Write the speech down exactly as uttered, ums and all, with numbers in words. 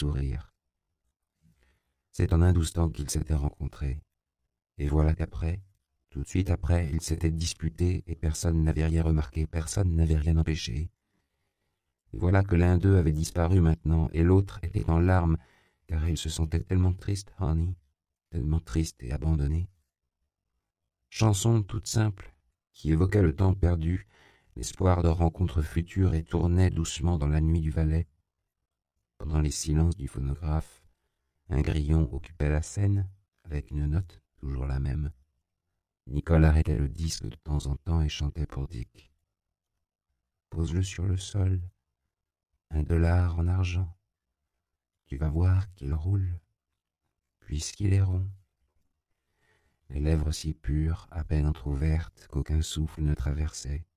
sourire. C'est en un instant qu'ils s'étaient rencontrés. Et voilà qu'après, tout de suite après, ils s'étaient disputés et personne n'avait rien remarqué, personne n'avait rien empêché. Et voilà que l'un d'eux avait disparu maintenant et l'autre était en larmes, car il se sentait tellement triste, Honey, tellement triste et abandonné. Chanson toute simple, qui évoquait le temps perdu, l'espoir de rencontres futures et tournait doucement dans la nuit du Valais. Pendant les silences du phonographe, un grillon occupait la scène, avec une note, toujours la même. Nicole arrêtait le disque de temps en temps et chantait pour Dick. Pose-le sur le sol, un dollar en argent. Tu vas voir qu'il roule, puisqu'il est rond. Les lèvres si pures, à peine entr'ouvertes, qu'aucun souffle ne traversait.